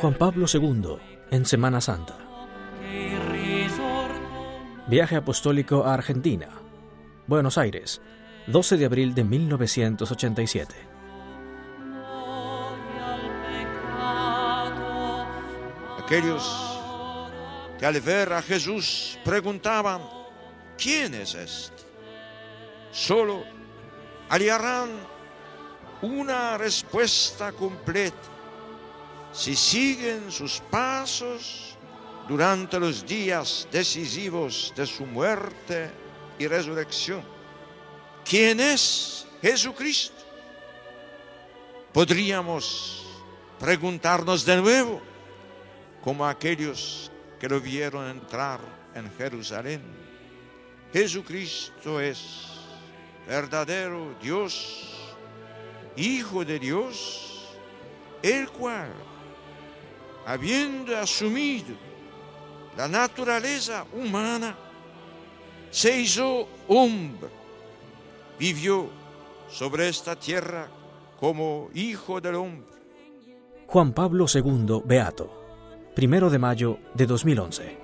Juan Pablo II en Semana Santa. Viaje apostólico a Argentina. Buenos Aires, 12 de abril de 1987. Aquellos que al ver a Jesús preguntaban: ¿quién es este? Solo hallarán una respuesta completa si siguen sus pasos durante los días decisivos de su muerte y resurrección. ¿Quién es Jesucristo? Podríamos preguntarnos de nuevo, como aquellos que lo vieron entrar en Jerusalén. Jesucristo es verdadero Dios, Hijo de Dios, el cual, habiendo asumido la naturaleza humana, se hizo hombre, vivió sobre esta tierra como Hijo del Hombre. Juan Pablo II, Beato, 1 de mayo de 2011.